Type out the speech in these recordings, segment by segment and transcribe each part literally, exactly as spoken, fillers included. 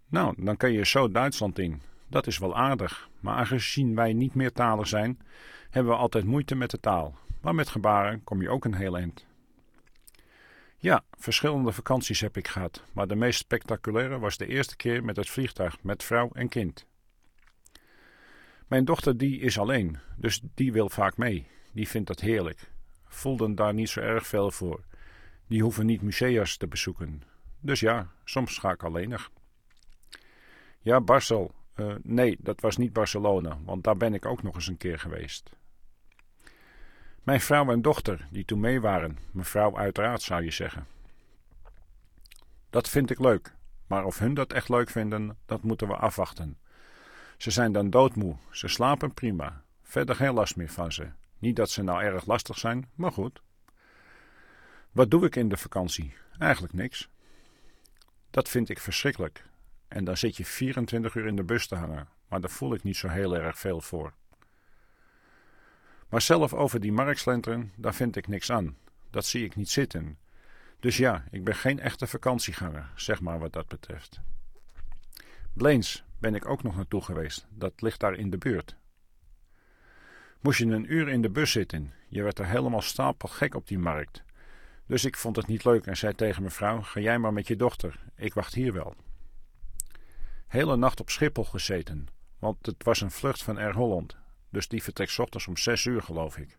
Nou, dan kun je zo Duitsland in. Dat is wel aardig, maar aangezien wij niet meertalig zijn, hebben we altijd moeite met de taal. Maar met gebaren kom je ook een heel eind. Ja, verschillende vakanties heb ik gehad, maar de meest spectaculaire was de eerste keer met het vliegtuig met vrouw en kind. Mijn dochter die is alleen, dus die wil vaak mee. Die vindt dat heerlijk. Voelden daar niet zo erg veel voor. Die hoeven niet musea's te bezoeken. Dus ja, soms ga ik alleenig. Ja, Barcel. Uh, nee, dat was niet Barcelona, want daar ben ik ook nog eens een keer geweest. Mijn vrouw en dochter, die toen mee waren, mevrouw uiteraard zou je zeggen. Dat vind ik leuk, maar of hun dat echt leuk vinden, dat moeten we afwachten. Ze zijn dan doodmoe, ze slapen prima, verder geen last meer van ze. Niet dat ze nou erg lastig zijn, maar goed. Wat doe ik in de vakantie? Eigenlijk niks. Dat vind ik verschrikkelijk. En dan zit je vierentwintig uur in de bus te hangen, maar daar voel ik niet zo heel erg veel voor. Maar zelf over die markt slenteren, daar vind ik niks aan. Dat zie ik niet zitten. Dus ja, ik ben geen echte vakantieganger, zeg maar wat dat betreft. Bleens ben ik ook nog naartoe geweest, dat ligt daar in de buurt. Moest je een uur in de bus zitten, je werd er helemaal stapelgek op die markt. Dus ik vond het niet leuk en zei tegen mijn vrouw, ga jij maar met je dochter, ik wacht hier wel. Hele nacht op Schiphol gezeten, want het was een vlucht van Air Holland, dus die vertrekt 's ochtends om zes uur geloof ik.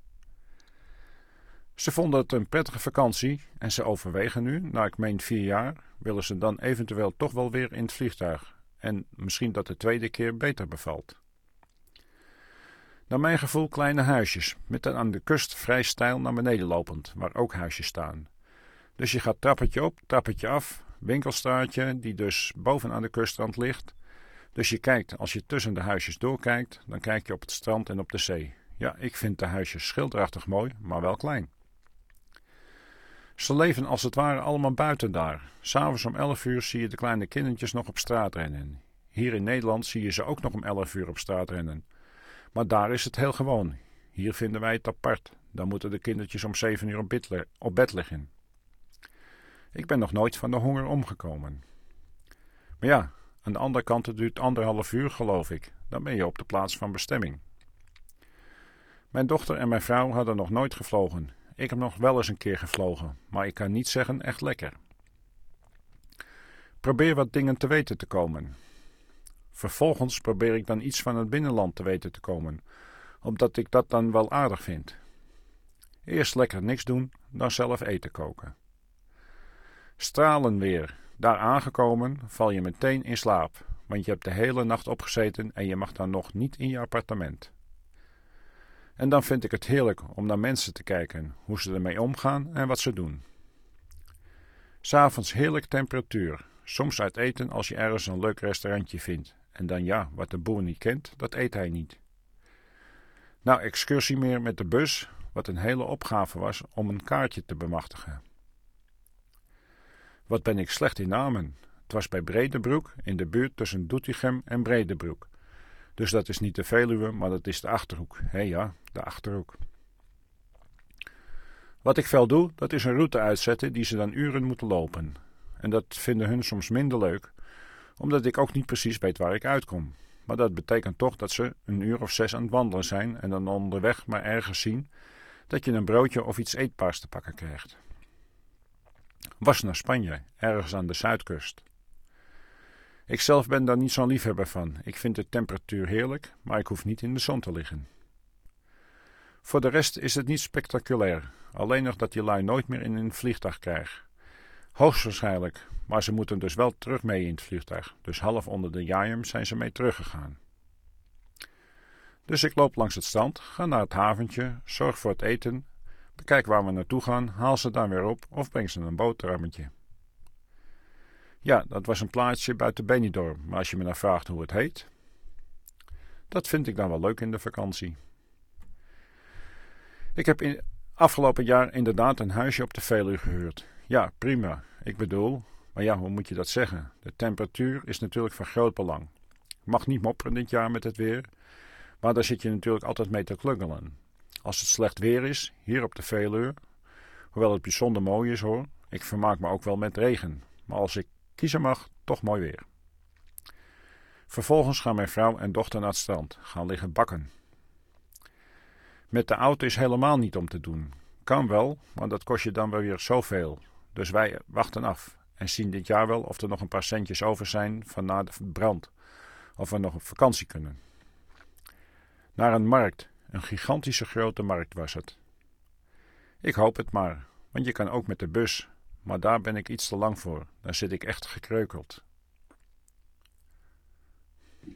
Ze vonden het een prettige vakantie en ze overwegen nu, na ik meen vier jaar, willen ze dan eventueel toch wel weer in het vliegtuig en misschien dat de tweede keer beter bevalt. Naar mijn gevoel kleine huisjes, met dan aan de kust vrij steil naar beneden lopend, waar ook huisjes staan. Dus je gaat trappetje op, trappetje af, winkelstraatje die dus bovenaan de kustrand ligt. Dus je kijkt, als je tussen de huisjes doorkijkt, dan kijk je op het strand en op de zee. Ja, ik vind de huisjes schilderachtig mooi, maar wel klein. Ze leven als het ware allemaal buiten daar. 'S Avonds om elf uur zie je de kleine kindertjes nog op straat rennen. Hier in Nederland zie je ze ook nog om elf uur op straat rennen. Maar daar is het heel gewoon. Hier vinden wij het apart. Dan moeten de kindertjes om zeven uur op bed, le- op bed liggen. Ik ben nog nooit van de honger omgekomen. Maar ja, aan de andere kant het duurt anderhalf uur geloof ik. Dan ben je op de plaats van bestemming. Mijn dochter en mijn vrouw hadden nog nooit gevlogen. Ik heb nog wel eens een keer gevlogen, maar ik kan niet zeggen echt lekker. Probeer wat dingen te weten te komen. Vervolgens probeer ik dan iets van het binnenland te weten te komen, omdat ik dat dan wel aardig vind. Eerst lekker niks doen, dan zelf eten koken. Stralen weer. Daar aangekomen val je meteen in slaap, want je hebt de hele nacht opgezeten en je mag dan nog niet in je appartement. En dan vind ik het heerlijk om naar mensen te kijken, hoe ze ermee omgaan en wat ze doen. 'S Avonds heerlijk temperatuur, soms uit eten als je ergens een leuk restaurantje vindt. En dan ja, wat de boer niet kent, dat eet hij niet. Nou, excursie meer met de bus, wat een hele opgave was om een kaartje te bemachtigen. Wat ben ik slecht in namen. Het was bij Breedenbroek, in de buurt tussen Doetinchem en Breedenbroek. Dus dat is niet de Veluwe, maar dat is de Achterhoek. Hé ja, de Achterhoek. Wat ik veel doe, dat is een route uitzetten die ze dan uren moeten lopen. En dat vinden hun soms minder leuk, omdat ik ook niet precies weet waar ik uitkom. Maar dat betekent toch dat ze een uur of zes aan het wandelen zijn en dan onderweg maar ergens zien dat je een broodje of iets eetbaars te pakken krijgt. Was naar Spanje, ergens aan de zuidkust. Ikzelf ben daar niet zo'n liefhebber van. Ik vind de temperatuur heerlijk, maar ik hoef niet in de zon te liggen. Voor de rest is het niet spectaculair, alleen nog dat je lui nooit meer in een vliegtuig krijgt. Hoogstwaarschijnlijk, maar ze moeten dus wel terug mee in het vliegtuig, dus half onder de jaarjem zijn ze mee teruggegaan. Dus ik loop langs het strand, ga naar het haventje, zorg voor het eten, bekijk waar we naartoe gaan, haal ze dan weer op of breng ze een boterhammetje. Ja, dat was een plaatsje buiten Benidorm, maar als je me dan vraagt hoe het heet, dat vind ik dan wel leuk in de vakantie. Ik heb in afgelopen jaar inderdaad een huisje op de Veluwe gehuurd. Ja, prima. Ik bedoel, maar ja, hoe moet je dat zeggen? De temperatuur is natuurlijk van groot belang. Ik mag niet mopperen dit jaar met het weer, maar daar zit je natuurlijk altijd mee te klungelen. Als het slecht weer is, hier op de Veluwe, hoewel het bijzonder mooi is hoor, ik vermaak me ook wel met regen, maar als ik kiezen mag, toch mooi weer. Vervolgens gaan mijn vrouw en dochter naar het strand, gaan liggen bakken. Met de auto is helemaal niet om te doen. Kan wel, maar dat kost je dan wel weer zoveel. Dus wij wachten af en zien dit jaar wel of er nog een paar centjes over zijn van na de brand. Of we nog op vakantie kunnen. Naar een markt, een gigantische grote markt was het. Ik hoop het maar, want je kan ook met de bus, maar daar ben ik iets te lang voor. Dan zit ik echt gekreukeld.